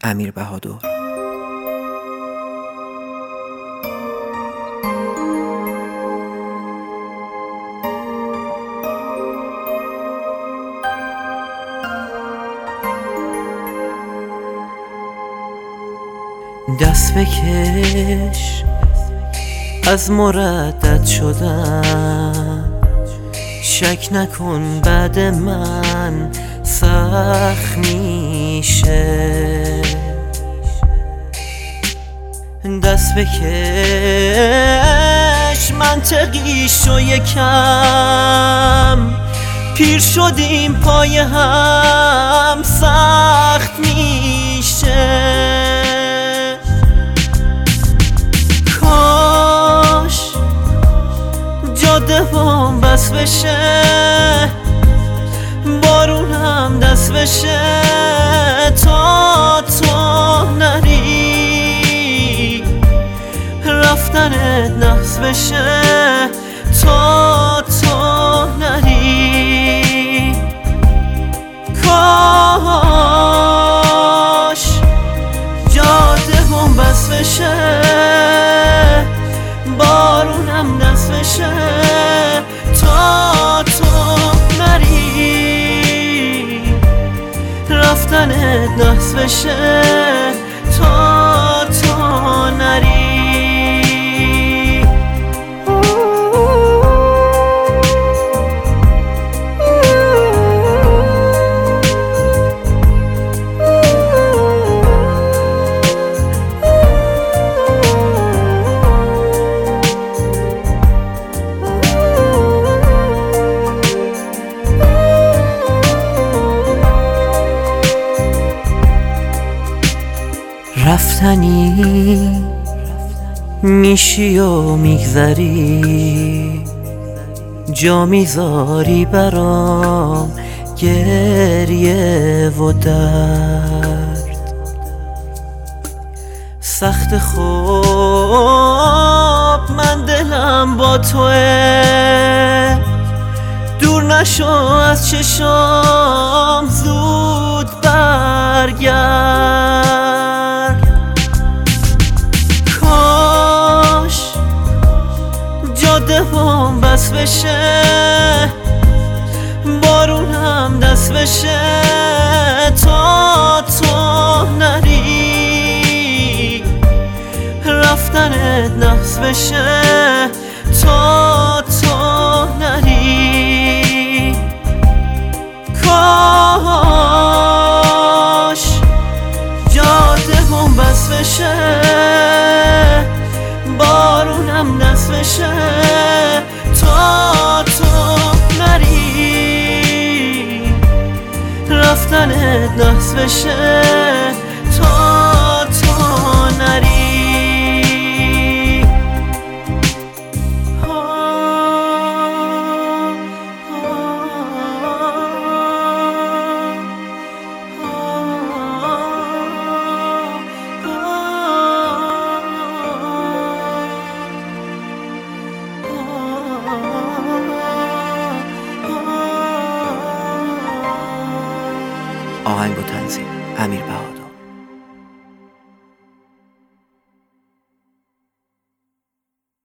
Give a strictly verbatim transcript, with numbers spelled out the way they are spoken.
امیر بهادر. دست بکش از مردد شدن، شک نکن بعد من سخت میشه. دست بکش منطقیشو یکم، پیر شدیم پای هم سخت میشه. کاش جاده هم بس بشه، بارونم دست بشه، تا تو نری رفتنت نحس بشه، تا تو نری. کاش جاده هم بس بشه، بارونم دست بشه، تا تو نری رفتنت نحس بشه، تا تو نری. رفتنی میشی و میگذری، جا میذاری برام گریه و درد. سخت خوب من دلم با توه، دور نشو از چشام زود برگرد. جاده هم بس بشه، بارونم دست بشه، تا تو نری رفتنت نحس بشه، تا تو نری. کاش جاده هم بس بشه، بارونم دست بشه، تا تو نری رفتنت نحس بشه، تا تو نری. آهنگ و تنظیم امیر بهادر.